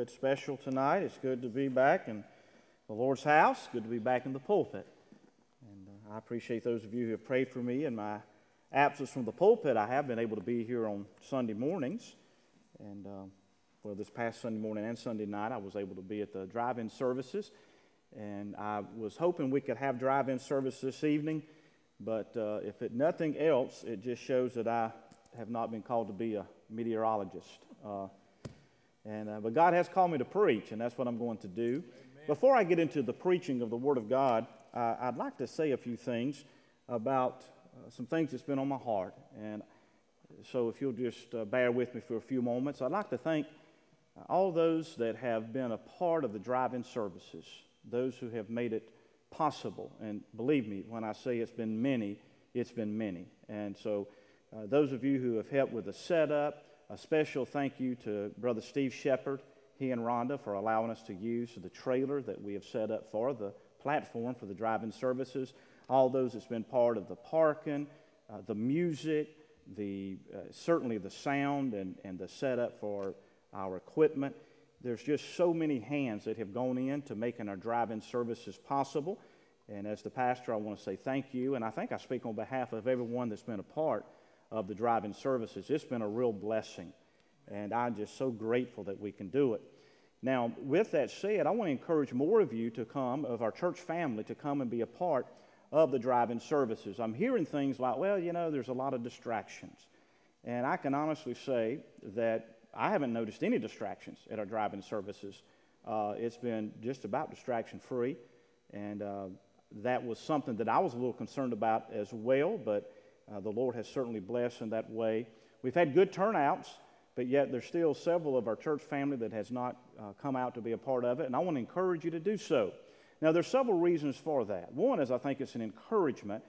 good special tonight. It's good to be back in the Lord's house. Good to be back in the pulpit. And I appreciate those of you who have prayed for me in my absence from the pulpit. I have been able to be here on Sunday mornings. And this past Sunday morning and Sunday night, I was able to be at the drive-in services. And I was hoping we could have drive-in service this evening. But if nothing else, it just shows that I have not been called to be a meteorologist. But God has called me to preach, and that's what I'm going to do. Amen. Before I get into the preaching of the Word of God, I'd like to say a few things about some things that's been on my heart. And so if you'll just bear with me for a few moments, I'd like to thank all those that have been a part of the drive-in services, those who have made it possible. And believe me, when I say it's been many, it's been many. And so those of you who have helped with the setup, a special thank you to Brother Steve Shepard, he and Rhonda, for allowing us to use the trailer that we have set up for the platform for the drive-in services. All those that's been part of the parking, the music, certainly the sound and the setup for our equipment. There's just so many hands that have gone into making our drive-in services possible. And as the pastor, I want to say thank you. And I think I speak on behalf of everyone that's been a part of the drive-in services. It's been a real blessing, and I'm just so grateful that we can do it. Now, with that said, I want to encourage more of you to come, of our church family, to come and be a part of the drive-in services. I'm hearing things like, there's a lot of distractions. And I can honestly say that I haven't noticed any distractions at our drive-in services. It's been just about distraction-free, and that was something that I was a little concerned about as well, but the Lord has certainly blessed in that way. We've had good turnouts, but yet there's still several of our church family that has not come out to be a part of it, and I want to encourage you to do so. Now, there's several reasons for that. One is I think it's an encouragement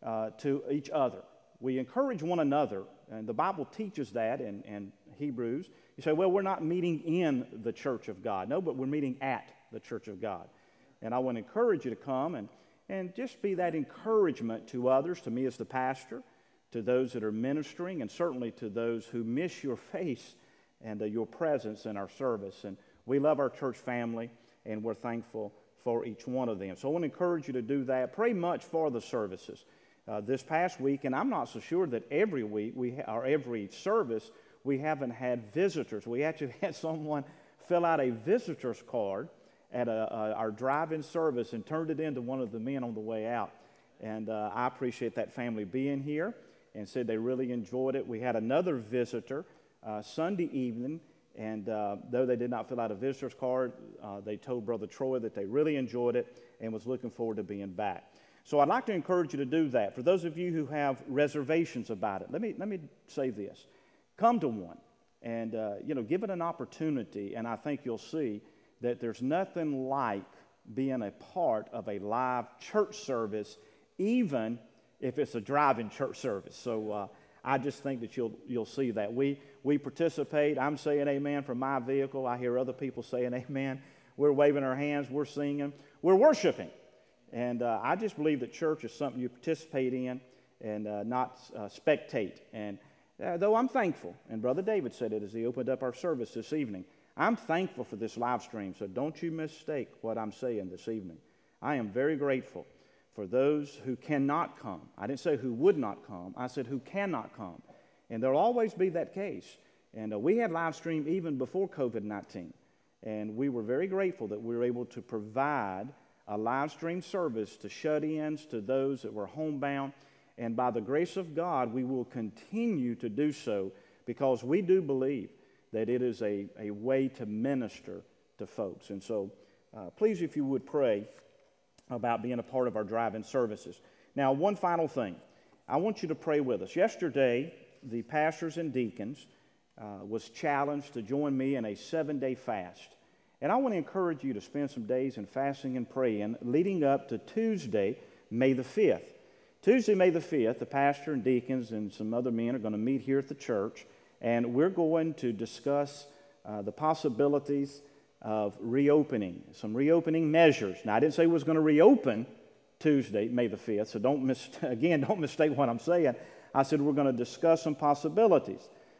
to each other. We encourage one another, and the Bible teaches that in Hebrews. You say, we're not meeting in the church of God. No, but we're meeting at the church of God. And I want to encourage you to come and just be that encouragement to others, to me as the pastor, to those that are ministering, and certainly to those who miss your face and your presence in our service. And we love our church family, and we're thankful for each one of them. So I want to encourage you to do that. Pray much for the services. This past week, and I'm not so sure that every week or every service we haven't had visitors. We actually had someone fill out a visitor's card at our drive-in service and turned it in to one of the men on the way out. And I appreciate that family being here and said they really enjoyed it. We had another visitor Sunday evening, and though they did not fill out a visitor's card, they told Brother Troy that they really enjoyed it and was looking forward to being back. So I'd like to encourage you to do that. For those of you who have reservations about it, let me say this. Come to one and give it an opportunity, and I think you'll see that there's nothing like being a part of a live church service, even if it's a drive-in church service. So I just think that you'll see that. We participate. I'm saying amen from my vehicle. I hear other people saying amen. We're waving our hands. We're singing. We're worshiping. And I just believe that church is something you participate in and not spectate. And though I'm thankful, and Brother David said it as he opened up our service this evening, I'm thankful for this live stream, so don't you mistake what I'm saying this evening. I am very grateful for those who cannot come. I didn't say who would not come. I said who cannot come. And there'll always be that case. And we had live stream even before COVID-19. And we were very grateful that we were able to provide a live stream service to shut-ins, to those that were homebound. And by the grace of God, we will continue to do so because we do believe that it is a way to minister to folks. And so please, if you would, pray about being a part of our drive-in services. Now, one final thing. I want you to pray with us. Yesterday, the pastors and deacons was challenged to join me in a 7-day fast. And I want to encourage you to spend some days in fasting and praying leading up to Tuesday, May the 5th. Tuesday, May the 5th, the pastor and deacons and some other men are going to meet here at the church, and we're going to discuss the possibilities of reopening, some reopening measures. Now, I didn't say we was going to reopen Tuesday, May the 5th, so don't mistake what I'm saying. I said we're going to discuss some possibilities.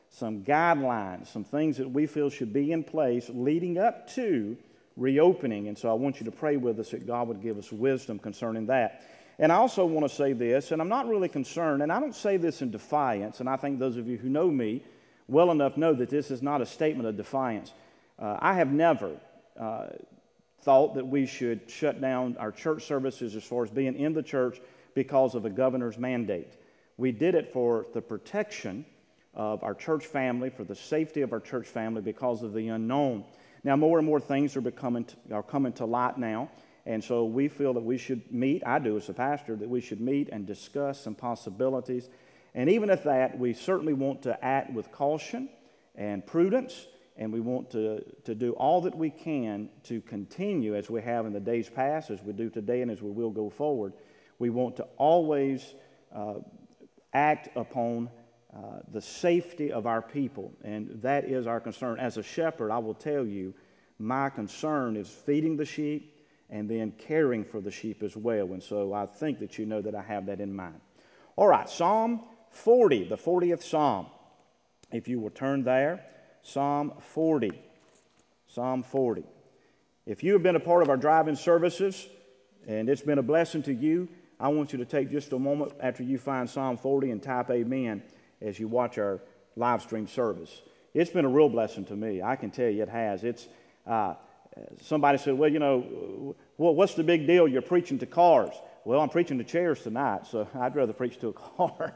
some guidelines, some things that we feel should be in place leading up to reopening. And so I want you to pray with us that God would give us wisdom concerning that. And I also want to say this, and I'm not really concerned, and I don't say this in defiance, and I think those of you who know me well enough know that this is not a statement of defiance. I have never thought that we should shut down our church services as far as being in the church because of a governor's mandate. We did it for the protection of our church family, for the safety of our church family because of the unknown. Now, more and more things are coming to light now, and so we feel that we should meet, I do as a pastor, that we should meet and discuss some possibilities. And even at that, we certainly want to act with caution and prudence, and we want to do all that we can to continue as we have in the days past, as we do today, and as we will go forward. We want to always act upon the safety of our people, and that is our concern. As a shepherd, I will tell you, my concern is feeding the sheep and then caring for the sheep as well, and so I think that you know that I have that in mind. All right, Psalm 40, the 40th Psalm. If you will turn there, Psalm 40. Psalm 40. If you have been a part of our drive-in services and it's been a blessing to you, I want you to take just a moment after you find Psalm 40 and type amen as you watch our live stream service. It's been a real blessing to me. I can tell you it has. Somebody said, well, what's the big deal? You're preaching to cars. Well, I'm preaching to chairs tonight, so I'd rather preach to a car.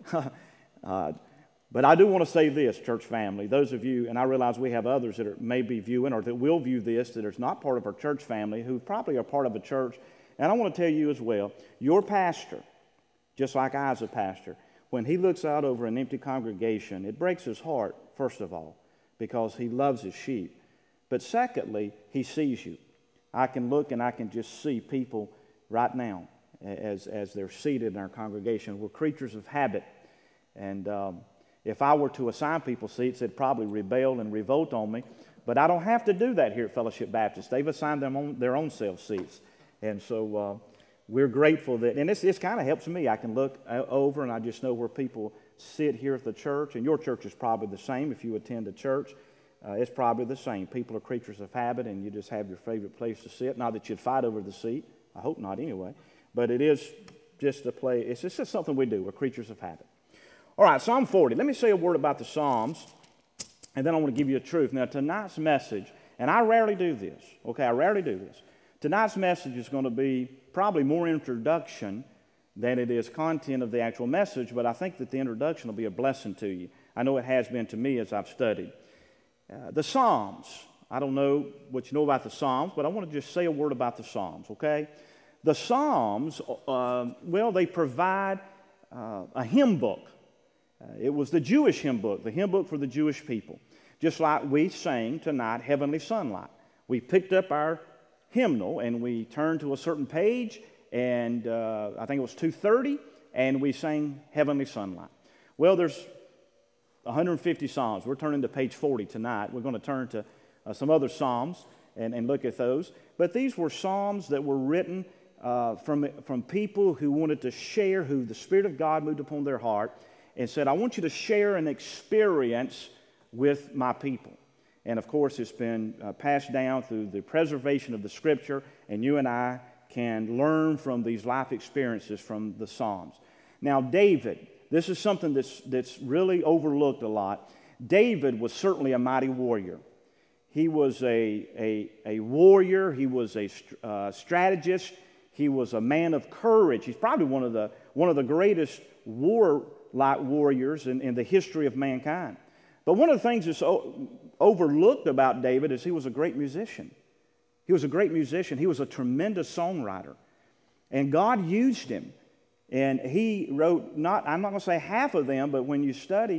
But I do want to say this, church family. Those of you, and I realize we have others that may be viewing or that will view this, that is not part of our church family, who probably are part of a church. And I want to tell you as well, your pastor, just like I as a pastor, when he looks out over an empty congregation, it breaks his heart, first of all, because he loves his sheep. But secondly, he sees you. I can look and I can just see people right now as they're seated in our congregation. We're creatures of habit. And if I were to assign people seats, they'd probably rebel and revolt on me. But I don't have to do that here at Fellowship Baptist. They've assigned their own self seats. And so we're grateful that, and this kind of helps me. I can look over and I just know where people sit here at the church. And your church is probably the same if you attend a church. It's probably the same. People are creatures of habit, and you just have your favorite place to sit. Not that you'd fight over the seat. I hope not anyway. But it is just a place. It's just something we do. We're creatures of habit. All right, Psalm 40. Let me say a word about the Psalms, and then I want to give you a truth. Now, tonight's message, and I rarely do this. Okay, I rarely do this. Tonight's message is going to be probably more introduction than it is content of the actual message, but I think that the introduction will be a blessing to you. I know it has been to me as I've studied. The Psalms. I don't know what you know about the Psalms, but I want to just say a word about the Psalms, okay? The Psalms, they provide a hymn book. It was the Jewish hymn book, the hymn book for the Jewish people. Just like we sang tonight, Heavenly Sunlight. We picked up our hymnal and we turned to a certain page, and I think it was 230, and we sang Heavenly Sunlight. Well, there's 150 Psalms. We're turning to page 40 tonight. We're going to turn to some other Psalms and look at those. But these were Psalms that were written from people who wanted to share, who the Spirit of God moved upon their heart and said, I want you to share an experience with my people. And of course, it's been passed down through the preservation of the Scripture, and you and I can learn from these life experiences from the Psalms. Now, David, this is something that's really overlooked a lot. David was certainly a mighty warrior. He was a warrior. He was a strategist. He was a man of courage. He's probably one of the greatest warlike warriors in the history of mankind. But one of the things that's overlooked about David is he was a great musician. He was a great musician. He was a tremendous songwriter. And God used him. And he wrote, I'm not going to say half of them, but when you study,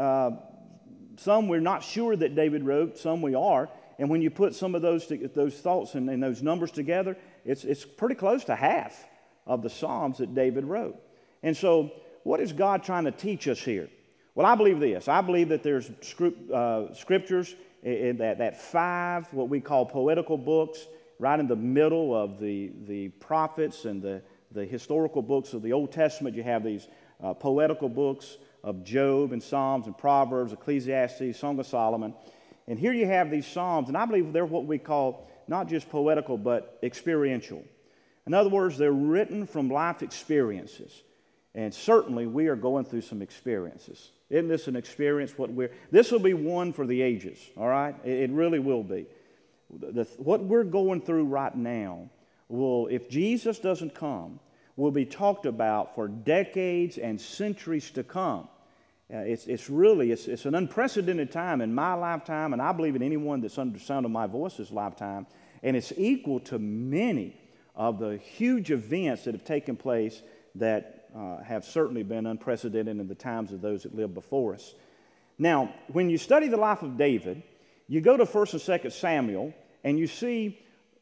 some we're not sure that David wrote, some we are. And when you put some of those thoughts and those numbers together, it's pretty close to half of the Psalms that David wrote. And so what is God trying to teach us here? Well, I believe this. I believe that there's scriptures in that 5, what we call poetical books, right in the middle of the prophets and the historical books of the Old Testament. You have these poetical books of Job and Psalms and Proverbs, Ecclesiastes, Song of Solomon. And here you have these Psalms, and I believe they're what we call not just poetical, but experiential. In other words, they're written from life experiences. And certainly we are going through some experiences. Isn't this an experience? This will be one for the ages, all right? It really will be. What we're going through right now will, if Jesus doesn't come, will be talked about for decades and centuries to come. It's an unprecedented time in my lifetime, and I believe in anyone that's under the sound of my voice's lifetime, and it's equal to many of the huge events that have taken place that have certainly been unprecedented in the times of those that lived before us. Now, when you study the life of David, you go to 1 and 2 Samuel, and you see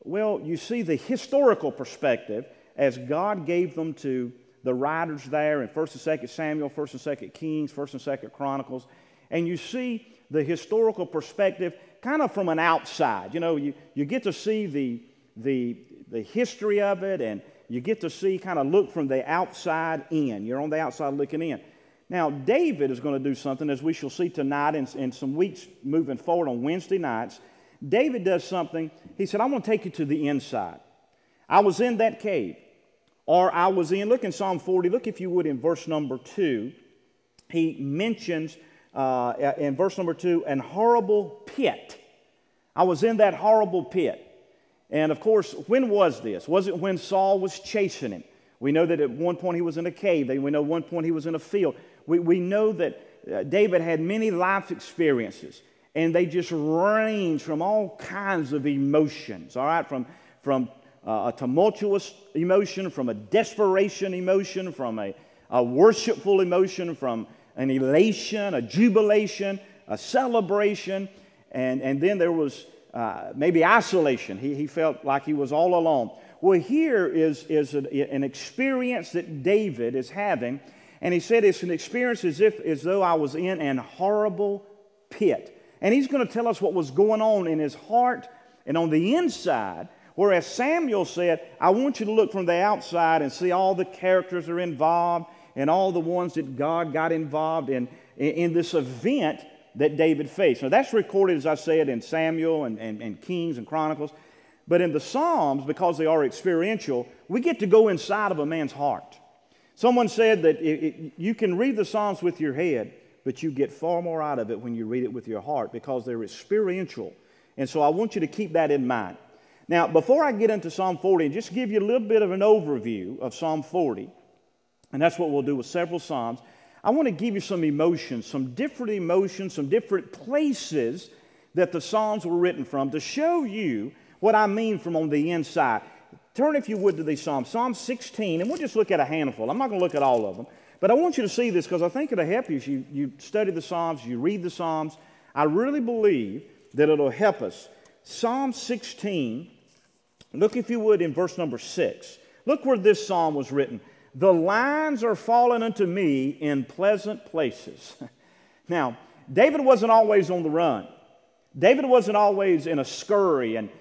the historical perspective as God gave them to the writers there in 1 and 2 Samuel, 1 and 2 Kings, 1 and 2 Chronicles, and you see the historical perspective kind of from an outside. You know, you get to see the history of it, and you get to see, kind of look from the outside in. You're on the outside looking in. Now, David is going to do something, as we shall see tonight and some weeks moving forward on Wednesday nights. David does something. He said, I want to take you to the inside. I was in that cave. Or I was in, look in Psalm 40, look if you would in verse number 2. He mentions in verse number 2, an horrible pit. I was in that horrible pit. And of course, when was this? Was it when Saul was chasing him? We know that at one point he was in a cave. We know at one point he was in a field. We know that David had many life experiences, and they just range from all kinds of emotions, all right, from a tumultuous emotion, from a desperation emotion, from a worshipful emotion, from an elation, a jubilation, a celebration, and then there was maybe isolation. He felt like he was all alone. Well, here is an experience that David is having, and he said it's an experience as though I was in an horrible pit. And he's going to tell us what was going on in his heart and on the inside, whereas Samuel said, I want you to look from the outside and see all the characters that are involved and all the ones that God got involved in this event that David faced. Now, that's recorded, as I said, in Samuel and Kings and Chronicles. But in the Psalms, because they are experiential, we get to go inside of a man's heart. Someone said that you can read the Psalms with your head, but you get far more out of it when you read it with your heart because they're experiential. And so I want you to keep that in mind. Now, before I get into Psalm 40, and just give you a little bit of an overview of Psalm 40, and that's what we'll do with several Psalms, I want to give you some emotions, some different places that the Psalms were written from to show you what I mean from on the inside. Turn, if you would, to these Psalms. Psalm 16, and we'll just look at a handful. I'm not going to look at all of them, but I want you to see this because I think it'll help you as you study the Psalms, you read the Psalms. I really believe that it'll help us. Psalm 16, look, if you would, in verse number 6. Look where this psalm was written. The lines are fallen unto me in pleasant places. Now, David wasn't always on the run. David wasn't always in a scurry and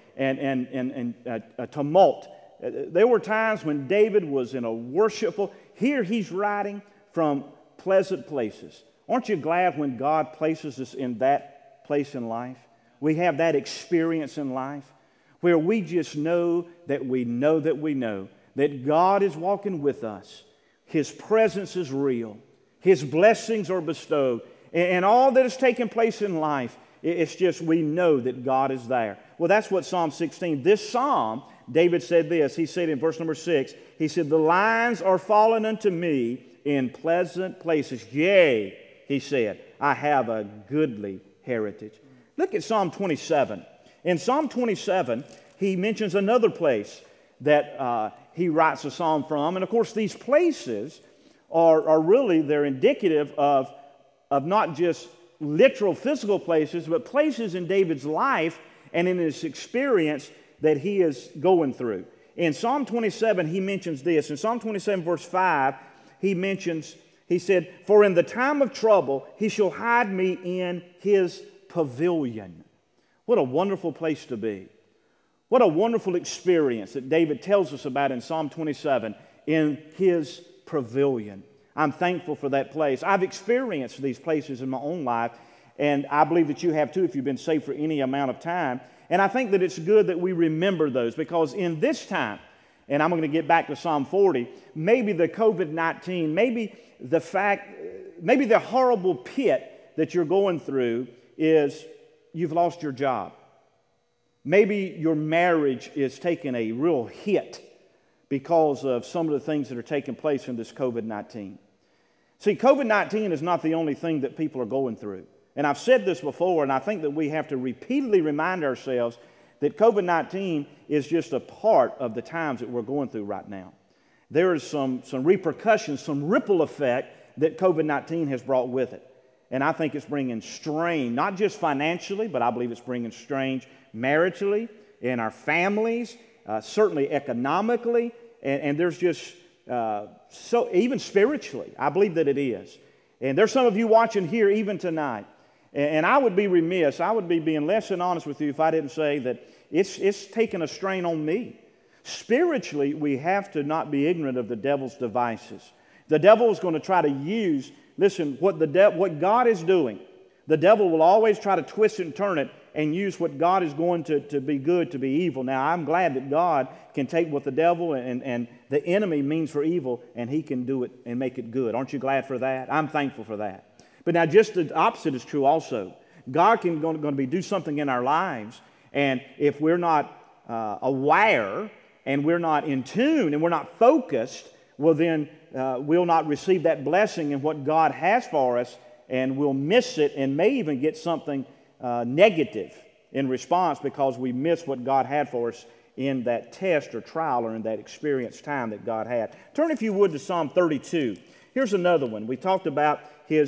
a tumult. There were times when David was in a worshipful. Here he's writing from pleasant places. Aren't you glad when God places us in that place in life? We have that experience in life where we just know that we know that we know that God is walking with us. His presence is real. His blessings are bestowed. And all that has taken place in life, it's just we know that God is there. Well, that's what Psalm 16, this psalm, David said this. He said in verse number 6, he said, the lines are fallen unto me in pleasant places. Yea, he said, I have a goodly heritage. Look at Psalm 27. In Psalm 27, he mentions another place that he writes a psalm from. And of course, these places are really, they're indicative of not just literal physical places, but places in David's life and in his experience that he is going through. In Psalm 27, he mentions this. In Psalm 27, verse 5, he said, for in the time of trouble, he shall hide me in his pavilion. What a wonderful place to be. What a wonderful experience that David tells us about in Psalm 27, in his pavilion. I'm thankful for that place. I've experienced these places in my own life, and I believe that you have too if you've been saved for any amount of time. And I think that it's good that we remember those, because in this time, and I'm going to get back to Psalm 40, maybe the COVID-19, maybe the horrible pit that you're going through is you've lost your job. Maybe your marriage is taking a real hit because of some of the things that are taking place in this COVID-19. See, COVID-19 is not the only thing that people are going through. And I've said this before, and I think that we have to repeatedly remind ourselves that COVID-19 is just a part of the times that we're going through right now. There is some repercussions, some ripple effect that COVID-19 has brought with it. And I think it's bringing strain, not just financially, but I believe it's bringing strain maritally, in our families, certainly economically, and there's just so even spiritually. I believe that it is. And there's some of you watching here even tonight. And I would be remiss, I would be being less than honest with you if I didn't say that it's taken a strain on me. Spiritually, we have to not be ignorant of the devil's devices. The devil is going to try to use, listen, what God is doing. The devil will always try to twist it and turn it and use what God is going to be good to be evil. Now, I'm glad that God can take what the devil and the enemy means for evil, and he can do it and make it good. Aren't you glad for that? I'm thankful for that. But now just the opposite is true also. God can going to do something in our lives, and if we're not aware and we're not in tune and we're not focused, well then we'll not receive that blessing in what God has for us, and we'll miss it and may even get something negative in response because we miss what God had for us in that test or trial or in that experience time that God had. Turn, if you would, to Psalm 32. Here's another one. We talked about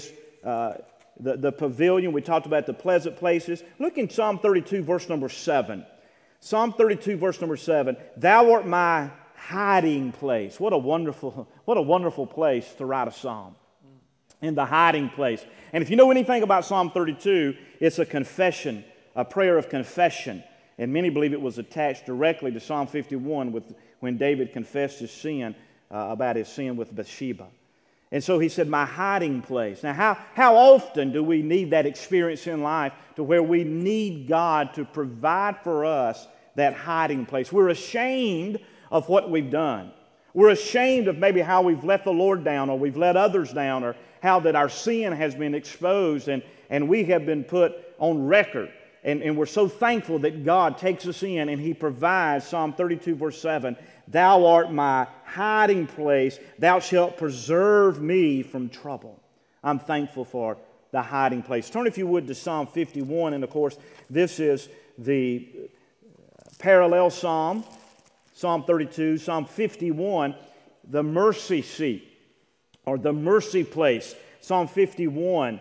the pavilion. We talked about the pleasant places. Look in Psalm 32, verse number 7. Psalm 32, verse number 7. Thou art my hiding place. What a wonderful place to write a psalm. In the hiding place. And if you know anything about Psalm 32, it's a confession, a prayer of confession. And many believe it was attached directly to Psalm 51 when David confessed his sin about his sin with Bathsheba. And so he said, my hiding place. Now, how often do we need that experience in life to where we need God to provide for us that hiding place? We're ashamed of what we've done. We're ashamed of maybe how we've let the Lord down, or we've let others down, or how that our sin has been exposed and we have been put on record. And we're so thankful that God takes us in and He provides. Psalm 32, verse 7, Thou art my hiding place. Thou shalt preserve me from trouble. I'm thankful for the hiding place. Turn, if you would, to Psalm 51. And, of course, this is the parallel psalm. Psalm 32, Psalm 51, the mercy seat, or the mercy place. Psalm 51,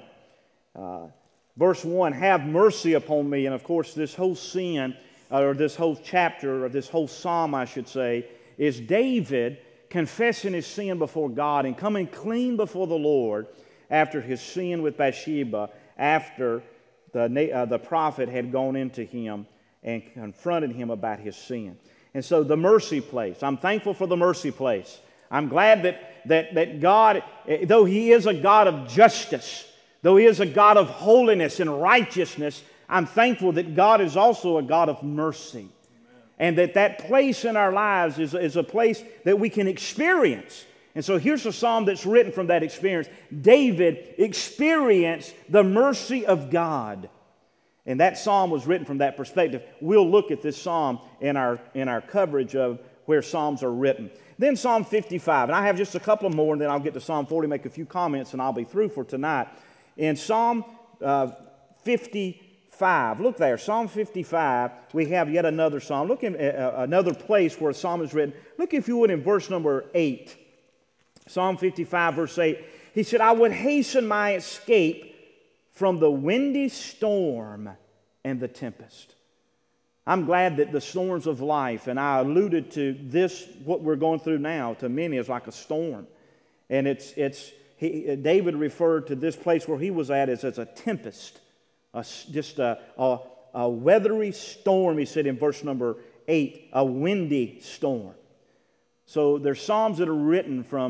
verse 1, have mercy upon me. And of course, this whole sin, or this whole chapter, or this whole psalm, I should say, is David confessing his sin before God and coming clean before the Lord after his sin with Bathsheba, after the prophet had gone into him and confronted him about his sin. And so the mercy place, I'm thankful for the mercy place. I'm glad that God, though He is a God of justice, though He is a God of holiness and righteousness, I'm thankful that God is also a God of mercy. Amen. And that place in our lives is a place that we can experience. And so here's a psalm that's written from that experience. David experienced the mercy of God. And that psalm was written from that perspective. We'll look at this psalm in our coverage of where psalms are written. Then Psalm 55. And I have just a couple more, and then I'll get to Psalm 40, make a few comments, and I'll be through for tonight. In Psalm 55, look there, Psalm 55, we have yet another psalm. Look in another place where a psalm is written. Look, if you would, in verse number 8. Psalm 55, verse 8. He said, I would hasten my escape from the windy storm and the tempest. I'm glad that the storms of life, and I alluded to this, what we're going through now, to many is like a storm. And David referred to this place where he was at as a tempest, just a weathery storm, he said in verse number 8, a windy storm. So there's psalms that are written from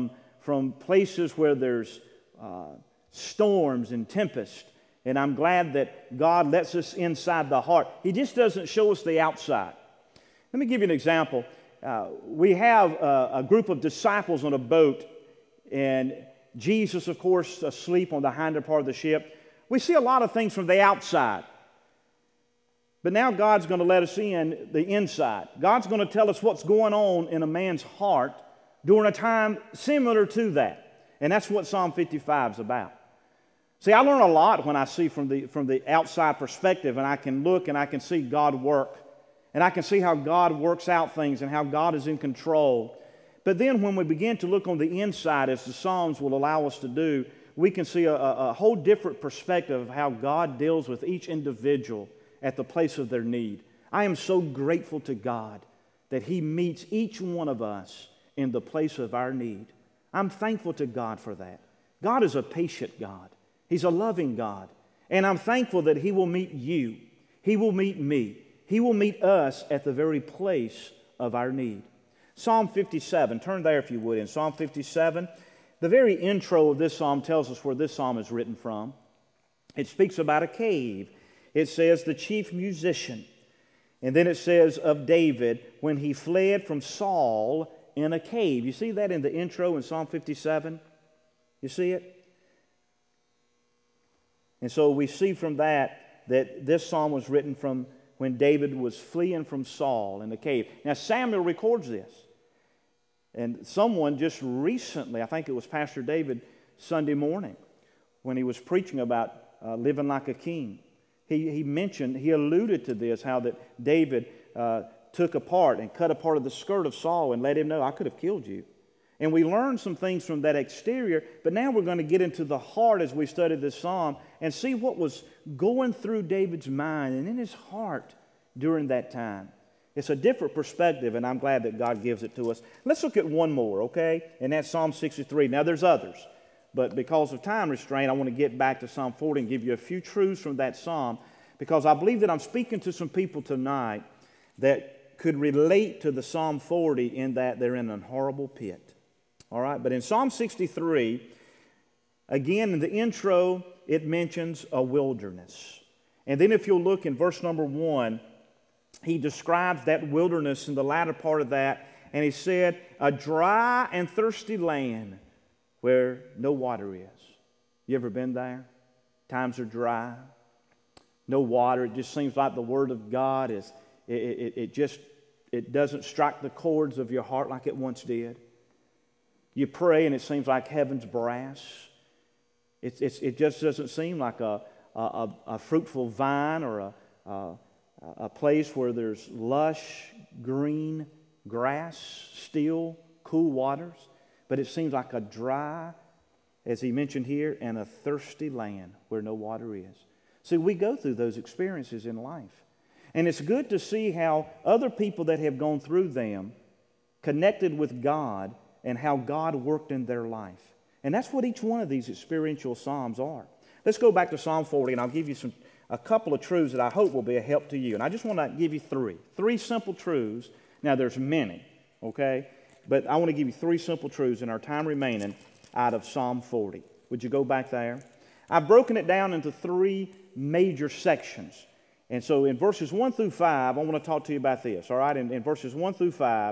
from places where there's storms and tempests. And I'm glad that God lets us inside the heart. He just doesn't show us the outside. Let me give you an example. We have a group of disciples on a boat, and Jesus, of course, asleep on the hinder part of the ship. We see a lot of things from the outside. But now God's going to let us in the inside. God's going to tell us what's going on in a man's heart during a time similar to that. And that's what Psalm 55 is about. See, I learn a lot when I see from the outside perspective, and I can look and I can see God work. And I can see how God works out things and how God is in control. But then when we begin to look on the inside, as the Psalms will allow us to do, we can see a whole different perspective of how God deals with each individual at the place of their need. I am so grateful to God that He meets each one of us in the place of our need. I'm thankful to God for that. God is a patient God. He's a loving God. And I'm thankful that He will meet you. He will meet me. He will meet us at the very place of our need. Psalm 57, turn there if you would. In Psalm 57, the very intro of this psalm tells us where this psalm is written from. It speaks about a cave. It says the chief musician. And then it says of David when he fled from Saul in a cave. You see that in the intro in Psalm 57? You see it? And so we see from that this psalm was written from when David was fleeing from Saul in the cave. Now Samuel records this. And someone just recently, I think it was Pastor David Sunday morning, when he was preaching about living like a king, he alluded to this, how that David took apart and cut a part of the skirt of Saul and let him know, I could have killed you. And we learned some things from that exterior, but now we're going to get into the heart as we study this psalm and see what was going through David's mind and in his heart during that time. It's a different perspective, and I'm glad that God gives it to us. Let's look at one more, okay? And that's Psalm 63. Now, there's others, but because of time restraint, I want to get back to Psalm 40 and give you a few truths from that psalm, because I believe that I'm speaking to some people tonight that could relate to the Psalm 40 in that they're in a horrible pit. All right, but in Psalm 63, again in the intro, it mentions a wilderness. And then if you'll look in verse number 1, he describes that wilderness in the latter part of that, and he said, a dry and thirsty land where no water is. You ever been there? Times are dry, no water. It just seems like the Word of God it doesn't strike the chords of your heart like it once did. You pray and it seems like heaven's brass. It just doesn't seem like a fruitful vine or a place where there's lush, green grass, still, cool waters. But it seems like a dry, as he mentioned here, and a thirsty land where no water is. See, we go through those experiences in life. And it's good to see how other people that have gone through them connected with God and how God worked in their life. And that's what each one of these experiential psalms are. Let's go back to Psalm 40, and I'll give you a couple of truths that I hope will be a help to you. And I just want to give you three simple truths. Now, there's many, okay? But I want to give you three simple truths in our time remaining out of Psalm 40. Would you go back there? I've broken it down into three major sections. And so in verses 1 through 5, I want to talk to you about this, all right? In verses 1 through 5,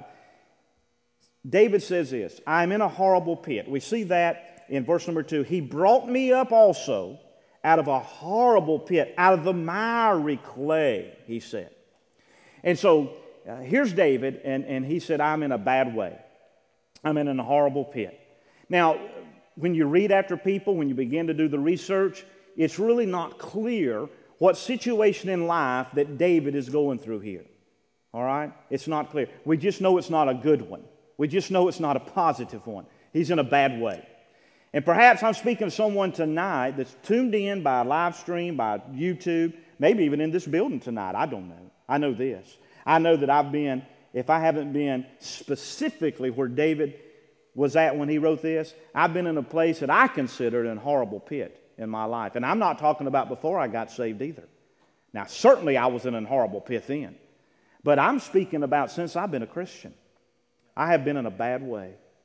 David says this, I'm in a horrible pit. We see that in verse number 2. He brought me up also out of a horrible pit, out of the miry clay, he said. And so here's David, and he said, I'm in a bad way. I'm in a horrible pit. Now, when you read after people, when you begin to do the research, it's really not clear what situation in life that David is going through here. All right? It's not clear. We just know it's not a good one. We just know it's not a positive one. He's in a bad way. And perhaps I'm speaking to someone tonight that's tuned in by live stream, by YouTube, maybe even in this building tonight. I don't know. I know this. I know that I've been, if I haven't been specifically where David was at when he wrote this, I've been in a place that I considered a horrible pit in my life. And I'm not talking about before I got saved either. Now, certainly I was in a horrible pit then. But I'm speaking about since I've been a Christian. I have been in a bad way.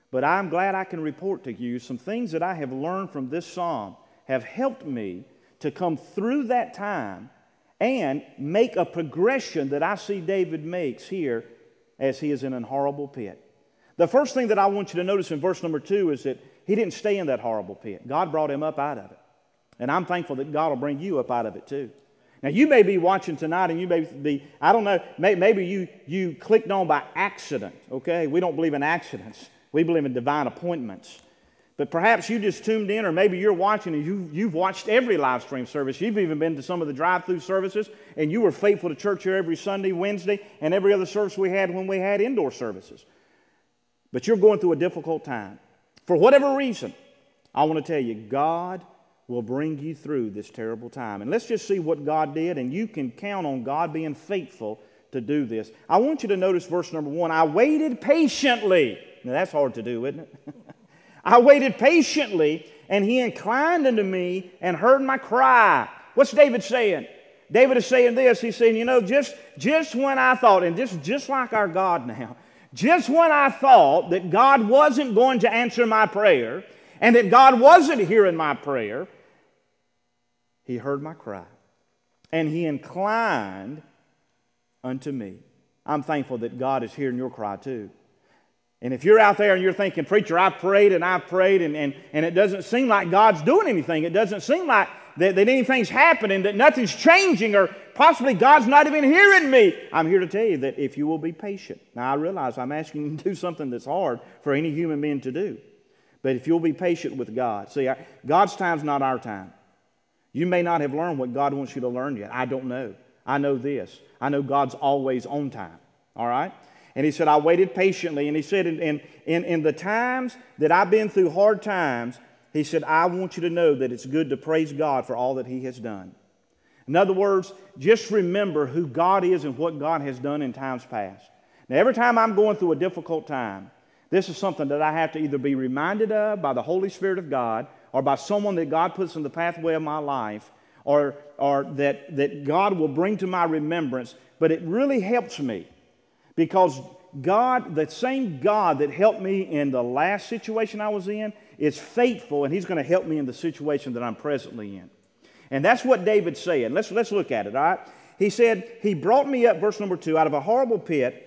But I'm glad I can report to you some things that I have learned from this psalm have helped me to come through that time and make a progression that I see David makes here as he is in an horrible pit. The first thing that I want you to notice in verse number 2 is that he didn't stay in that horrible pit. God brought him up out of it. And I'm thankful that God will bring you up out of it too. Now, you may be watching tonight and you may be, I don't know, maybe you clicked on by accident, okay? We don't believe in accidents. We believe in divine appointments. But perhaps you just tuned in, or maybe you're watching and you've watched every live stream service. You've even been to some of the drive-through services, and you were faithful to church here every Sunday, Wednesday, and every other service we had when we had indoor services. But you're going through a difficult time. For whatever reason, I want to tell you, God will bring you through this terrible time. And let's just see what God did, and you can count on God being faithful to do this. I want you to notice verse number 1. I waited patiently. Now, that's hard to do, isn't it? I waited patiently, and he inclined unto me and heard my cry. What's David saying? David is saying this. He's saying, just when I thought, and just like our God now, just when I thought that God wasn't going to answer my prayer and that God wasn't hearing my prayer, he heard my cry, and he inclined unto me. I'm thankful that God is hearing your cry too. And if you're out there and you're thinking, preacher, I've prayed and it doesn't seem like God's doing anything. It doesn't seem like that anything's happening, that nothing's changing, or possibly God's not even hearing me. I'm here to tell you that if you will be patient. Now, I realize I'm asking you to do something that's hard for any human being to do. But if you'll be patient with God. See, God's time's not our time. You may not have learned what God wants you to learn yet. I don't know. I know this. I know God's always on time. All right? And he said, I waited patiently. And he said, in the times that I've been through hard times, he said, I want you to know that it's good to praise God for all that he has done. In other words, just remember who God is and what God has done in times past. Now, every time I'm going through a difficult time, this is something that I have to either be reminded of by the Holy Spirit of God, or by someone that God puts in the pathway of my life, or that God will bring to my remembrance. But it really helps me. Because God, the same God that helped me in the last situation I was in, is faithful, and he's going to help me in the situation that I'm presently in. And that's what David's saying. Let's look at it, all right? He said, he brought me up, verse number 2, out of a horrible pit,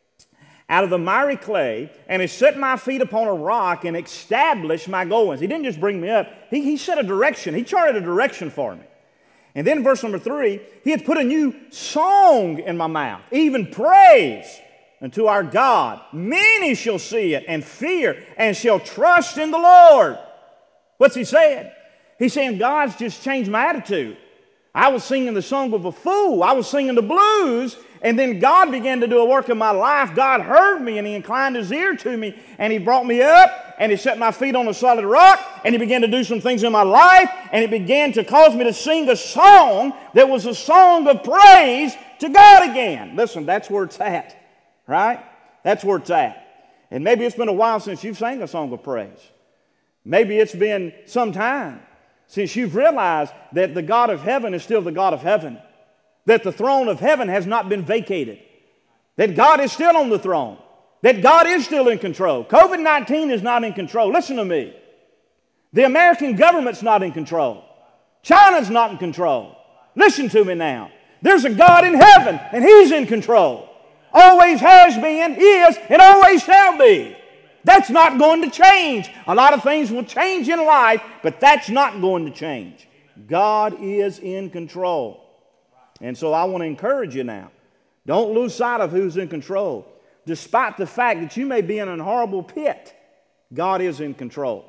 out of the miry clay, and he set my feet upon a rock and established my goings. He didn't just bring me up. He set a direction. He charted a direction for me. And then verse number 3, he had put a new song in my mouth, even praise unto our God. Many shall see it and fear and shall trust in the Lord. What's he saying? He's saying God's just changed my attitude. I was singing the song of a fool. I was singing the blues, and then God began to do a work in my life. God heard me, and he inclined his ear to me, and he brought me up, and he set my feet on a solid rock, and he began to do some things in my life, and it began to cause me to sing a song that was a song of praise to God again. Listen, that's where it's at, right? That's where it's at. And maybe it's been a while since you've sang a song of praise. Maybe it's been some time since you've realized that the God of heaven is still the God of heaven, that the throne of heaven has not been vacated, that God is still on the throne, that God is still in control. COVID-19 is not in control. Listen to me. The American government's not in control. China's not in control. Listen to me now. There's a God in heaven, and he's in control. Always has been, is, and always shall be. That's not going to change. A lot of things will change in life, but that's not going to change. God is in control. And so I want to encourage you now. Don't lose sight of who's in control. Despite the fact that you may be in a horrible pit, God is in control.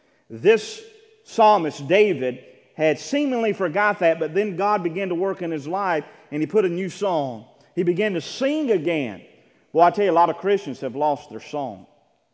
This psalmist, David, had seemingly forgot that, but then God began to work in his life, and he put a new song. He began to sing again. Well, I tell you, a lot of Christians have lost their song.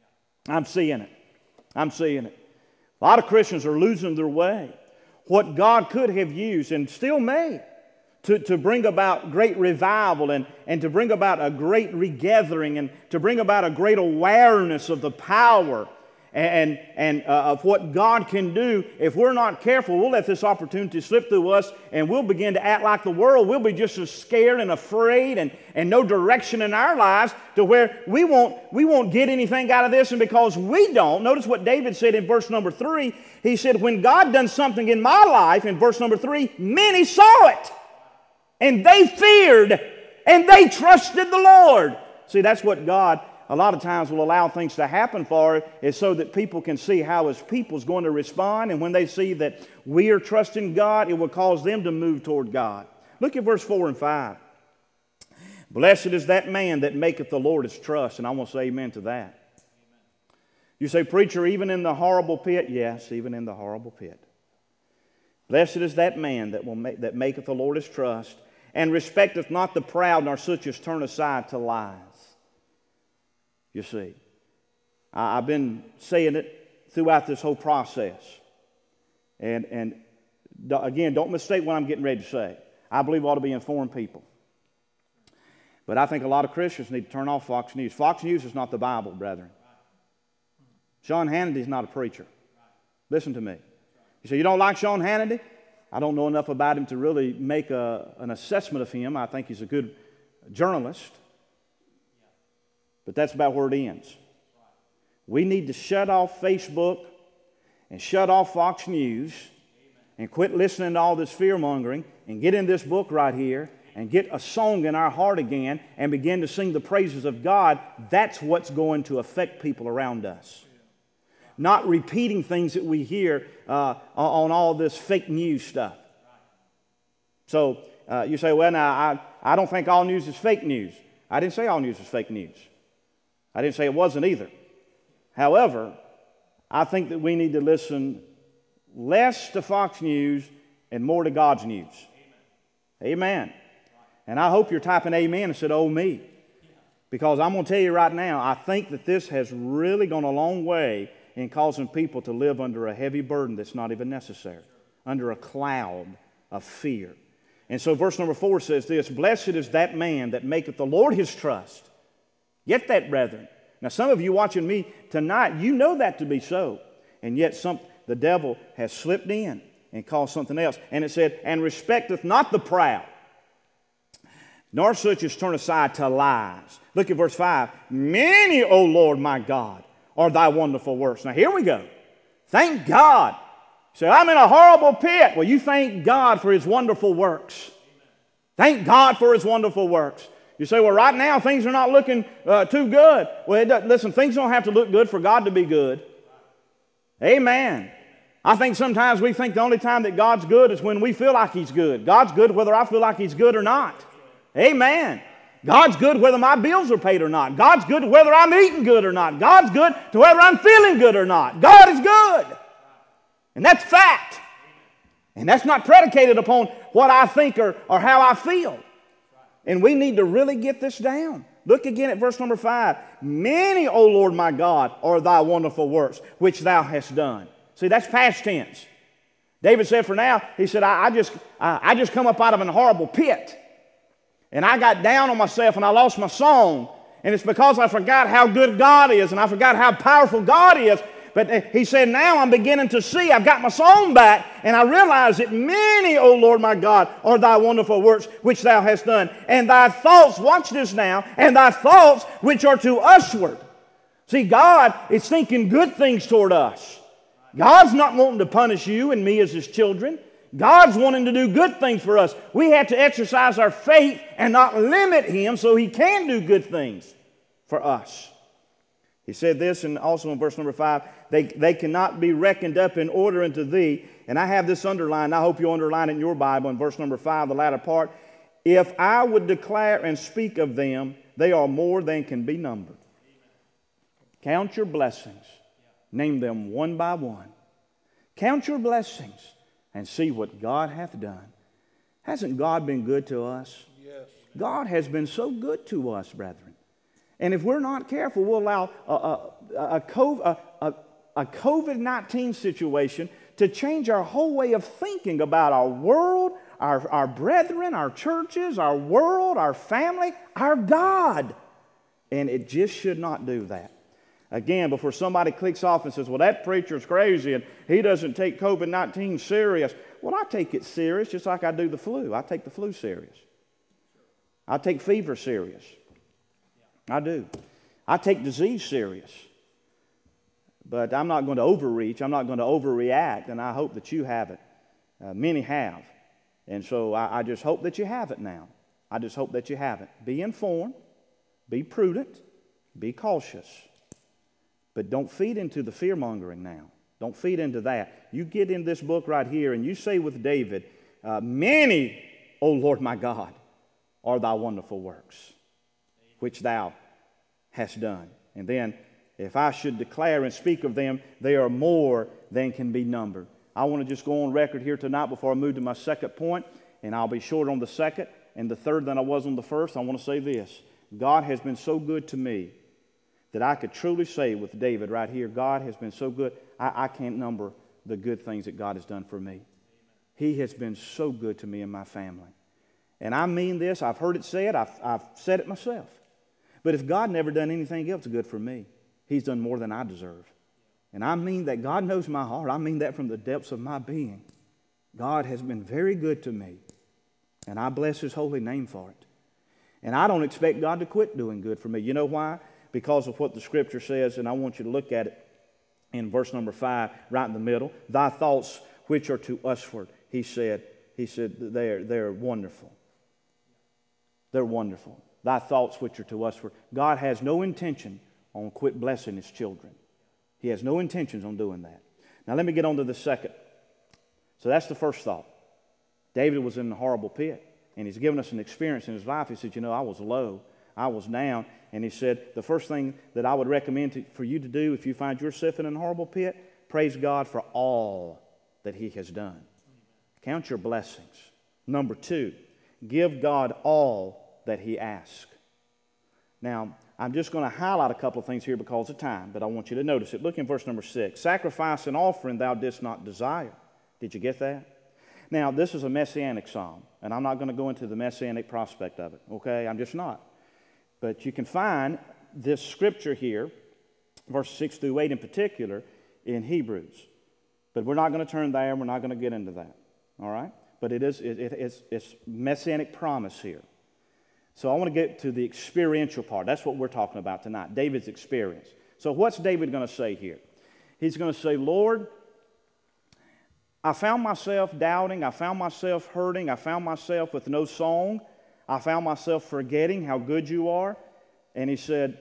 I'm seeing it. I'm seeing it. A lot of Christians are losing their way. What God could have used, and still may, to bring about great revival and to bring about a great regathering and to bring about a great awareness of the power and of what God can do. If we're not careful, we'll let this opportunity slip through us, and we'll begin to act like the world. We'll be just as scared and afraid and no direction in our lives to where we won't get anything out of this. And because we don't, notice what David said in verse number 3. He said, when God done something in my life, in verse number 3, many saw it, and they feared, and they trusted the Lord. See, that's what God a lot of times will allow things to happen for it, is so that people can see how His people is going to respond. And when they see that we are trusting God, it will cause them to move toward God. Look at verse 4 and 5. Blessed is that man that maketh the Lord his trust. And I want to say amen to that. You say, preacher, even in the horrible pit? Yes, even in the horrible pit. Blessed is that man that maketh the Lord his trust, and respecteth not the proud, nor such as turn aside to lies. You see, I've been saying it throughout this whole process. And again, don't mistake what I'm getting ready to say. I believe we ought to be informed people. But I think a lot of Christians need to turn off Fox News. Fox News is not the Bible, brethren. Sean Hannity is not a preacher. Listen to me. You say, you don't like Sean Hannity? I don't know enough about him to really make an assessment of him. I think he's a good journalist. But that's about where it ends. We need to shut off Facebook and shut off Fox News and quit listening to all this fear-mongering and get in this book right here and get a song in our heart again and begin to sing the praises of God. That's what's going to affect people around us. Not repeating things that we hear on all this fake news stuff. So you say, well, now, I don't think all news is fake news. I didn't say all news is fake news. I didn't say it wasn't either. However, I think that we need to listen less to Fox News and more to God's news. Amen. And I hope you're typing amen and said, oh me. Because I'm going to tell you right now, I think that this has really gone a long way in causing people to live under a heavy burden that's not even necessary, under a cloud of fear. And so verse number 4 says this, blessed is that man that maketh the Lord his trust. Get that, brethren. Now, some of you watching me tonight, you know that to be so. And yet the devil has slipped in and caused something else. And it said, and respecteth not the proud, nor such as turn aside to lies. Look at verse 5. Many, O Lord my God, are thy wonderful works. Now, here we go. Thank God. You say, I'm in a horrible pit. Well, you thank God for His wonderful works. Thank God for His wonderful works. You say, well, right now things are not looking too good. Well, listen, things don't have to look good for God to be good. Amen. I think sometimes we think the only time that God's good is when we feel like He's good. God's good whether I feel like He's good or not. Amen. God's good whether my bills are paid or not. God's good whether I'm eating good or not. God's good to whether I'm feeling good or not. God is good. And that's fact. And that's not predicated upon what I think or how I feel. And we need to really get this down. Look again at verse number 5. Many, O Lord my God, are thy wonderful works, which thou hast done. See, that's past tense. David said for now, he said, I just come up out of an horrible pit. And I got down on myself and I lost my song. And it's because I forgot how good God is and I forgot how powerful God is. But he said, now I'm beginning to see. I've got my song back, and I realize that many, O Lord my God, are thy wonderful works which thou hast done. And thy thoughts, watch this now, and thy thoughts which are to usward. See, God is thinking good things toward us. God's not wanting to punish you and me as His children. God's wanting to do good things for us. We have to exercise our faith and not limit Him so He can do good things for us. He said this, and also in verse number 5, they cannot be reckoned up in order unto thee. And I have this underlined. I hope you underline it in your Bible in verse number 5, the latter part. If I would declare and speak of them, they are more than can be numbered. Count your blessings. Name them one by one. Count your blessings and see what God hath done. Hasn't God been good to us? Yes. God has been so good to us, brethren. And if we're not careful, we'll allow a COVID-19 situation to change our whole way of thinking about our world, our brethren, our churches, our world, our family, our God. And it just should not do that. Again, before somebody clicks off and says, well, that preacher's crazy and he doesn't take COVID-19 serious. Well, I take it serious just like I do the flu. I take the flu serious. I take fever serious. I do. I take disease serious. But I'm not going to overreach. I'm not going to overreact, and I hope that you have it. Many have. And so I just hope that you have it now. I just hope that you have it. Be informed. Be prudent. Be cautious. But don't feed into the fear-mongering now. Don't feed into that. You get in this book right here, and you say with David, many, O Lord my God, are thy wonderful works, which thou hast done. And then, if I should declare and speak of them, they are more than can be numbered. I want to just go on record here tonight before I move to my second point, and I'll be short on the second and the third than I was on the first. I want to say this. God has been so good to me that I could truly say with David right here, God has been so good, I can't number the good things that God has done for me. He has been so good to me and my family. And I mean this, I've heard it said, I've said it myself. But if God never done anything else good for me, He's done more than I deserve. And I mean that. God knows my heart. I mean that from the depths of my being. God has been very good to me. And I bless His holy name for it. And I don't expect God to quit doing good for me. You know why? Because of what the Scripture says, and I want you to look at it in verse number 5, right in the middle. Thy thoughts which are to usward, He said they're wonderful. They're wonderful. Thy thoughts which are to usward. God has no intention on quit blessing His children. He has no intentions on doing that. Now let me get on to the second. So that's the first thought. David was in a horrible pit, and he's given us an experience in his life. He said, I was low. I was down. And he said, the first thing that I would recommend for you to do if you find yourself in a horrible pit, praise God for all that He has done. Count your blessings. Number 2, give God all that He asks. Now, I'm just going to highlight a couple of things here because of time, but I want you to notice it. Look in verse number 6. Sacrifice and offering thou didst not desire. Did you get that? Now, this is a messianic psalm, and I'm not going to go into the messianic prospect of it, okay? I'm just not. But you can find this scripture here, verses 6 through 8 in particular, in Hebrews. But we're not going to turn there, and we're not going to get into that, all right? But it's messianic promise here. So I want to get to the experiential part. That's what we're talking about tonight, David's experience. So what's David going to say here? He's going to say, Lord, I found myself doubting. I found myself hurting. I found myself with no song. I found myself forgetting how good you are. And he said,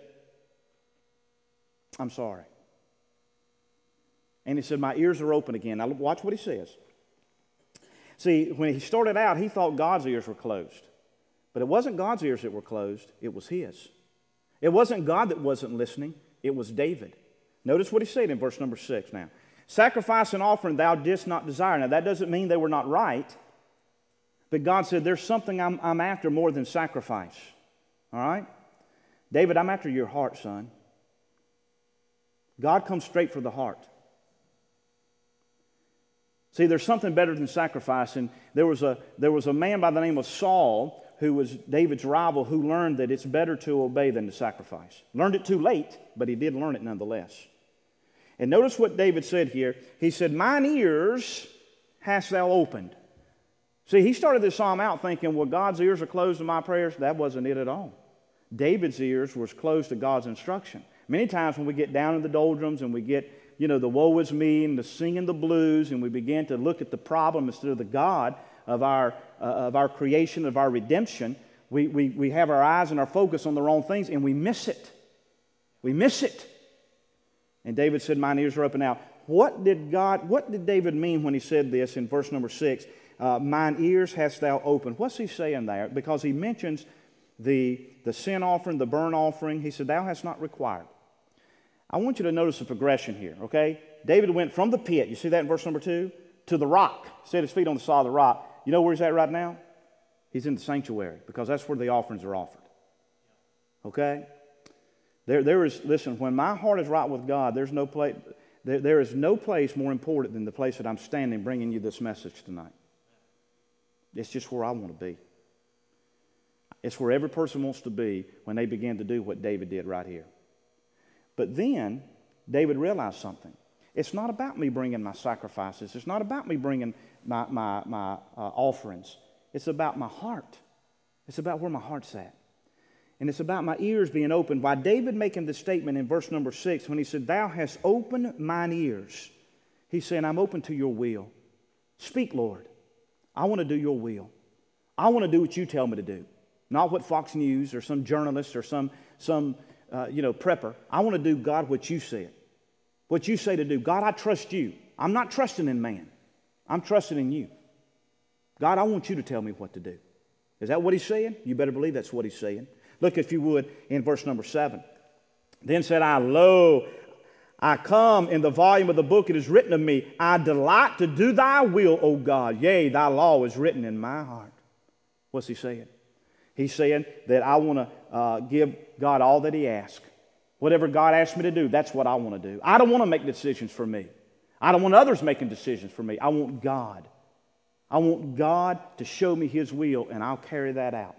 I'm sorry. And he said, my ears are open again. Now watch what he says. See, when he started out, he thought God's ears were closed. But it wasn't God's ears that were closed, it was his. It wasn't God that wasn't listening, it was David. Notice what he said in verse number 6 now. Sacrifice and offering thou didst not desire. Now that doesn't mean they were not right, but God said there's something I'm after more than sacrifice. All right? David, I'm after your heart, son. God comes straight for the heart. See, there's something better than sacrifice. And there was a man by the name of Saul who was David's rival who learned that it's better to obey than to sacrifice. Learned it too late, but he did learn it nonetheless. And notice what David said here. He said, mine ears hast thou opened. See, he started this psalm out thinking, well, God's ears are closed to my prayers. That wasn't it at all. David's ears was closed to God's instruction. Many times when we get down in the doldrums and we get, the woe is me and the singing the blues, and we begin to look at the problem instead of the God of our creation, of our redemption, we have our eyes and our focus on the wrong things, and we miss it. We miss it. And David said, mine ears are open now. What did David mean when he said this in verse number 6? Mine ears hast thou opened. What's he saying there? Because he mentions the sin offering, the burnt offering. He said, thou hast not required. I want you to notice the progression here, okay? David went from the pit, you see that in verse number 2, to the rock. Set his feet on the solid rock. You know where he's at right now? He's in the sanctuary because that's where the offerings are offered. Okay? Listen, when my heart is right with God, there is no place more important than the place that I'm standing bringing you this message tonight. It's just where I want to be. It's where every person wants to be when they begin to do what David did right here. But then David realized something. It's not about me bringing my sacrifices. It's not about me bringing my offerings. It's about my heart. It's about where my heart's at. And it's about my ears being opened. By David making the statement in verse number 6, when he said, "Thou hast opened mine ears," he's saying, I'm open to your will. Speak, Lord. I want to do your will. I want to do what you tell me to do. Not what Fox News or some journalist or some prepper. I want to do, God, what you said. What you say to do. God, I trust you. I'm not trusting in man. I'm trusting in you. God, I want you to tell me what to do. Is that what he's saying? You better believe that's what he's saying. Look, if you would, in verse number 7. Then said I, Lo, I come, in the volume of the book it is written of me, I delight to do thy will, O God. Yea, thy law is written in my heart. What's he saying? He's saying that I want to give God all that he asks. Whatever God asks me to do, that's what I want to do. I don't want to make decisions for me. I don't want others making decisions for me. I want God. I want God to show me his will, and I'll carry that out.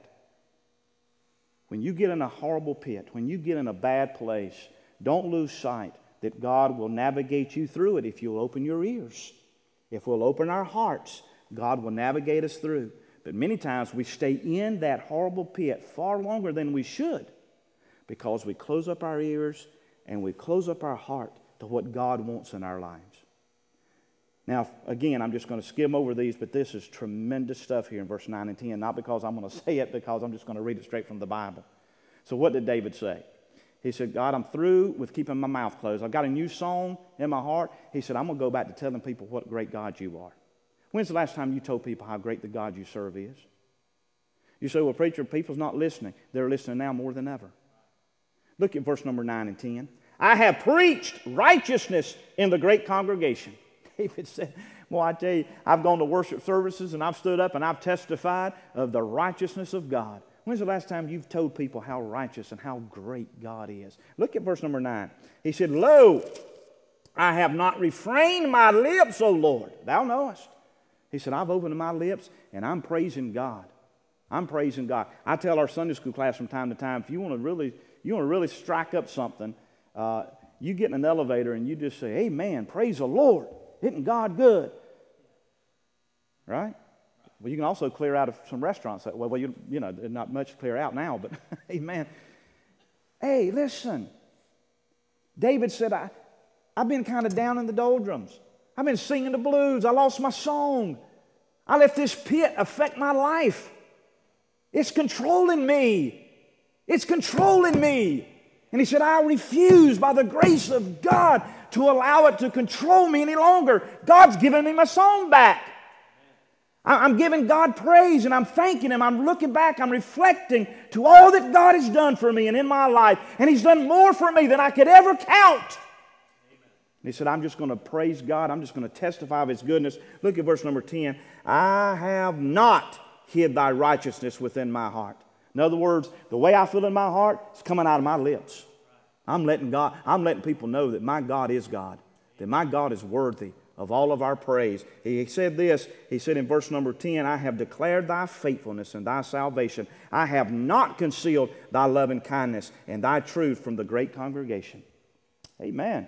When you get in a horrible pit, when you get in a bad place, don't lose sight that God will navigate you through it if you'll open your ears. If we'll open our hearts, God will navigate us through. But many times we stay in that horrible pit far longer than we should because we close up our ears and we close up our heart to what God wants in our lives. Now, again, I'm just going to skim over these, but this is tremendous stuff here in verse 9 and 10, not because I'm going to say it, because I'm just going to read it straight from the Bible. So what did David say? He said, God, I'm through with keeping my mouth closed. I've got a new song in my heart. He said, I'm going to go back to telling people what great God you are. When's the last time you told people how great the God you serve is? You say, well, preacher, people's not listening. They're listening now more than ever. Look at verse number 9 and 10. I have preached righteousness in the great congregation. David said, well, I tell you, I've gone to worship services and I've stood up and I've testified of the righteousness of God. When's the last time you've told people how righteous and how great God is? Look at verse number 9. He said, Lo, I have not refrained my lips, O Lord. Thou knowest. He said, I've opened my lips and I'm praising God. I'm praising God. I tell our Sunday school class from time to time, if you want to really strike up something, you get in an elevator and you just say, Amen, praise the Lord. Isn't God good? Right? Well, you can also clear out of some restaurants that way. Well, you know, there's not much to clear out now, but amen. Hey, listen. David said, I've been kind of down in the doldrums. I've been singing the blues. I lost my song. I let this pit affect my life. It's controlling me. It's controlling me. And he said, I refuse by the grace of God to allow it to control me any longer. God's given me my song back. I'm giving God praise and I'm thanking him. I'm looking back. I'm reflecting to all that God has done for me and in my life. And he's done more for me than I could ever count. And he said, I'm just going to praise God. I'm just going to testify of his goodness. Look at verse number 10. I have not hid thy righteousness within my heart. In other words, the way I feel in my heart is coming out of my lips. I'm letting people know that my God is God, that my God is worthy of all of our praise. He said this, he said in verse number 10, I have declared thy faithfulness and thy salvation. I have not concealed thy loving kindness and thy truth from the great congregation. Amen.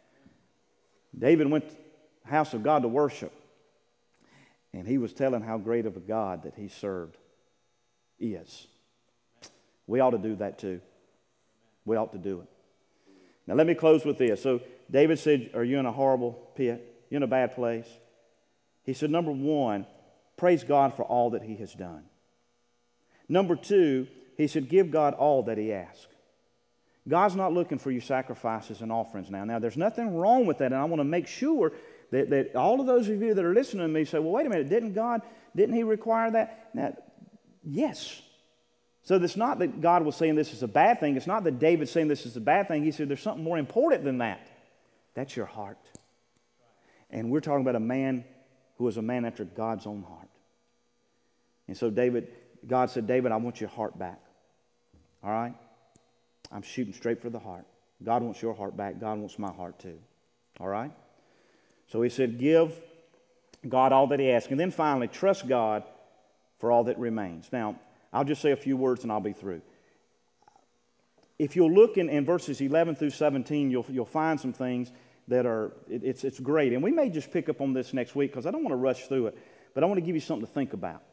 David went to the house of God to worship, and he was telling how great of a God that he served is. We ought to do that too. We ought to do it. Now let me close with this. So David said, are you in a horrible pit? You're in a bad place? He said, number one, praise God for all that he has done. Number two, he said, give God all that he asks. God's not looking for your sacrifices and offerings now. Now, there's nothing wrong with that, and I want to make sure that all of those of you that are listening to me say, well, wait a minute, didn't he require that? Now, yes. So it's not that God was saying this is a bad thing. It's not that David's saying this is a bad thing. He said there's something more important than that. That's your heart. And we're talking about a man who is a man after God's own heart. And so God said, David, I want your heart back. All right? I'm shooting straight for the heart. God wants your heart back. God wants my heart too. All right? So he said, give God all that he asks. And then finally, trust God for all that remains. Now, I'll just say a few words and I'll be through. if you'll look in verses 11 through 17, you'll find some things that are, it's great. And we may just pick up on this next week because I don't want to rush through it, but I want to give you something to think about.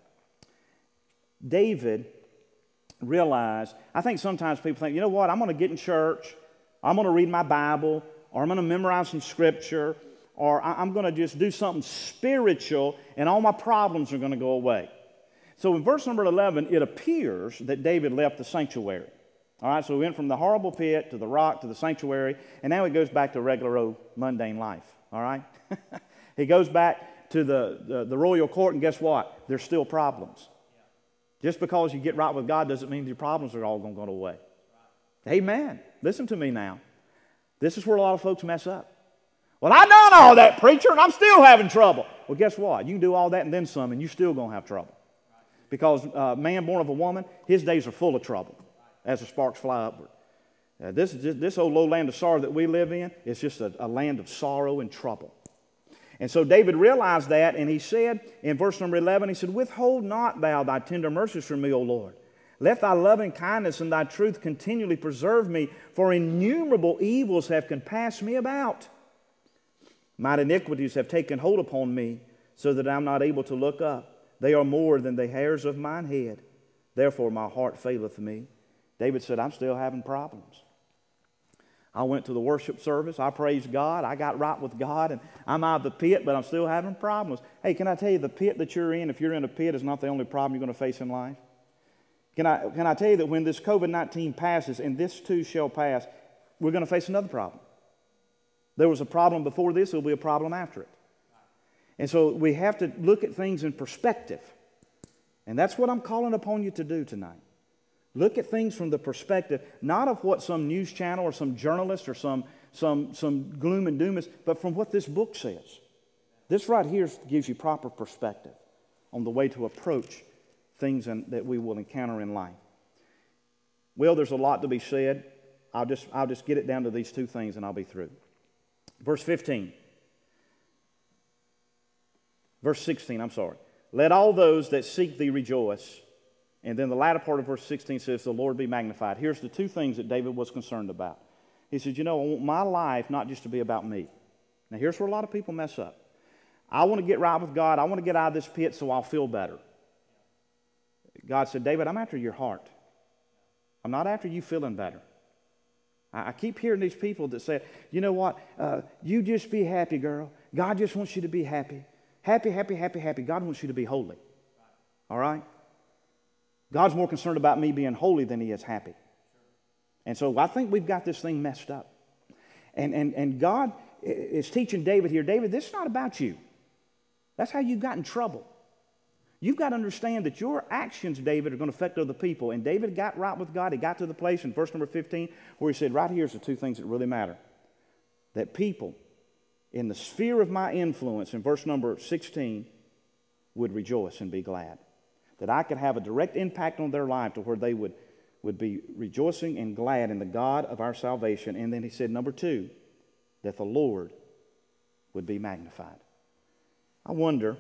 David realized, I think sometimes people think, you know what, I'm going to get in church, I'm going to read my Bible, or I'm going to memorize some scripture, or I'm going to just do something spiritual, and all my problems are going to go away. So in verse number 11, it appears that David left the sanctuary. All right, so we went from the horrible pit to the rock to the sanctuary, and now he goes back to regular old mundane life. All right? He goes back to the royal court, and guess what? There's still problems. Just because you get right with God doesn't mean your problems are all going to go away. Amen. Listen to me now. This is where a lot of folks mess up. Well, I done all that, preacher, and I'm still having trouble. Well, guess what? You can do all that and then some, and you're still going to have trouble. Because a man born of a woman, his days are full of trouble as the sparks fly upward. This old low land of sorrow that we live in is just a land of sorrow and trouble. And so David realized that, and he said in verse number 11, he said, "Withhold not thou thy tender mercies from me, O Lord. Let thy loving kindness and thy truth continually preserve me, for innumerable evils have compassed me about. Mine iniquities have taken hold upon me, so that I am not able to look up. They are more than the hairs of mine head. Therefore my heart faileth me." David said, I'm still having problems. I went to the worship service. I praised God. I got right with God, and I'm out of the pit, but I'm still having problems. Hey, can I tell you, the pit that you're in, if you're in a pit, is not the only problem you're going to face in life. Can I tell you that when this COVID-19 passes, and this too shall pass, we're going to face another problem. There was a problem before this, there will be a problem after it. And so we have to look at things in perspective. And that's what I'm calling upon you to do tonight. Look at things from the perspective, not of what some news channel or some journalist or some gloom and doom is, but from what this book says. This right here gives you proper perspective on the way to approach things that we will encounter in life. Well, there's a lot to be said. I'll just get it down to these two things and I'll be through. Verse 16. Verse 16, I'm sorry. Let all those that seek thee rejoice. And then the latter part of verse 16 says, the Lord be magnified. Here's the two things that David was concerned about. He said, I want my life not just to be about me. Now here's where a lot of people mess up. I want to get right with God. I want to get out of this pit so I'll feel better. God said, David, I'm after your heart. I'm not after you feeling better. I keep hearing these people that say, you know what, you just be happy, girl. God just wants you to be happy. Happy, happy, happy, happy. God wants you to be holy. All right? God's more concerned about me being holy than he is happy. And so I think we've got this thing messed up. And God is teaching David here, David, this is not about you. That's how you got in trouble. You've got to understand that your actions, David, are going to affect other people. And David got right with God. He got to the place in verse number 15 where he said, right here's the two things that really matter. That people in the sphere of my influence, in verse number 16, would rejoice and be glad. That I could have a direct impact on their life to where they would be rejoicing and glad in the God of our salvation. And then he said, number two, that the Lord would be magnified. I wonder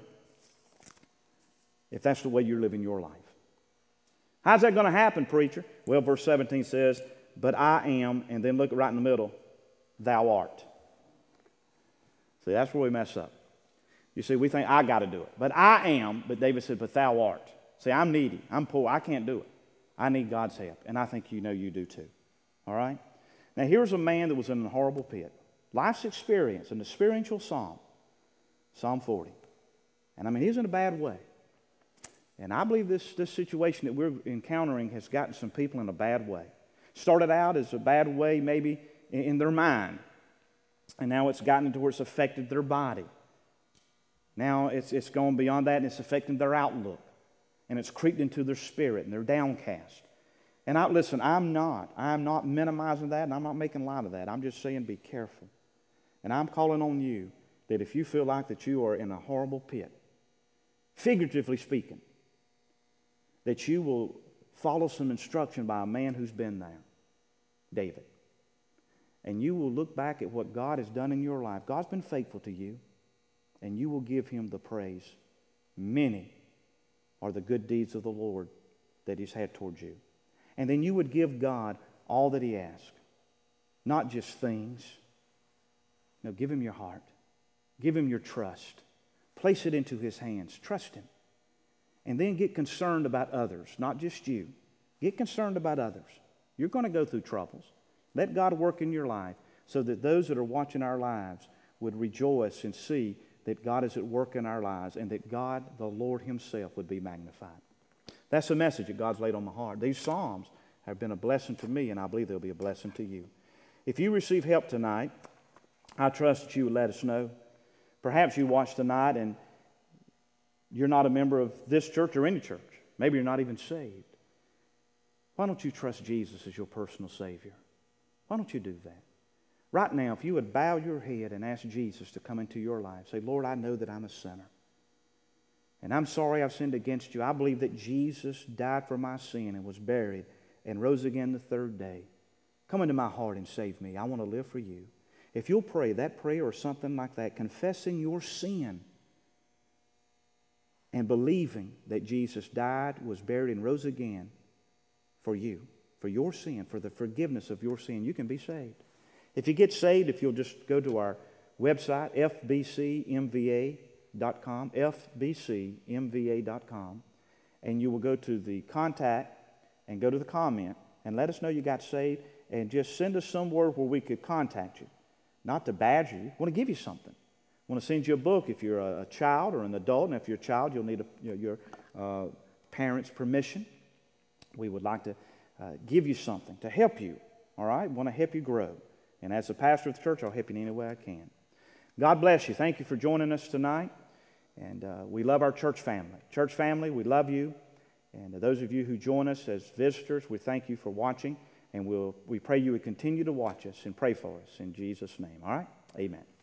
if that's the way you're living your life. How's that going to happen, preacher? Well, verse 17 says, but I am, and then look right in the middle, thou art. See, that's where we mess up. You see, we think, I got to do it. But I am, but David said, but thou art. See, I'm needy. I'm poor. I can't do it. I need God's help. And I think you know you do too. All right? Now, here's a man that was in a horrible pit. Life's experience, an experiential psalm. Psalm 40. And I mean, he's in a bad way. And I believe this situation that we're encountering has gotten some people in a bad way. Started out as a bad way maybe in their mind. And now it's gotten to where it's affected their body. Now it's gone beyond that and it's affecting their outlook. And it's creeped into their spirit and they're downcast. And listen, I'm not minimizing that and I'm not making light of that. I'm just saying be careful. And I'm calling on you that if you feel like that you are in a horrible pit, figuratively speaking, that you will follow some instruction by a man who's been there, David. And you will look back at what God has done in your life. God's been faithful to you, and you will give him the praise. Many are the good deeds of the Lord that he's had towards you. And then you would give God all that he asks. Not just things. No, give him your heart. Give him your trust. Place it into his hands. Trust him. And then get concerned about others, not just you. Get concerned about others. You're going to go through troubles. Let God work in your life so that those that are watching our lives would rejoice and see that God is at work in our lives and that God, the Lord himself, would be magnified. That's the message that God's laid on my heart. These Psalms have been a blessing to me, and I believe they'll be a blessing to you. If you receive help tonight, I trust that you would let us know. Perhaps you watch tonight and you're not a member of this church or any church. Maybe you're not even saved. Why don't you trust Jesus as your personal Savior? Why don't you do that? Right now, if you would bow your head and ask Jesus to come into your life, say, Lord, I know that I'm a sinner. And I'm sorry I've sinned against you. I believe that Jesus died for my sin and was buried and rose again the third day. Come into my heart and save me. I want to live for you. If you'll pray that prayer or something like that, confessing your sin and believing that Jesus died, was buried, and rose again for you, for your sin, for the forgiveness of your sin, you can be saved. If you get saved, if you'll just go to our website, fbcmva.com, fbcmva.com, and you will go to the contact and go to the comment and let us know you got saved, and just send us somewhere where we could contact you. Not to badger you. I want to give you something. I want to send you a book if you're a child or an adult, and if you're a child, you'll need your parents' permission. We would like to give you something to help you, all right? We want to help you grow. And as a pastor of the church, I'll help you in any way I can. God bless you. Thank you for joining us tonight. And we love our church family. Church family, we love you. And those of you who join us as visitors, we thank you for watching. And we pray you would continue to watch us and pray for us in Jesus' name. All right? Amen.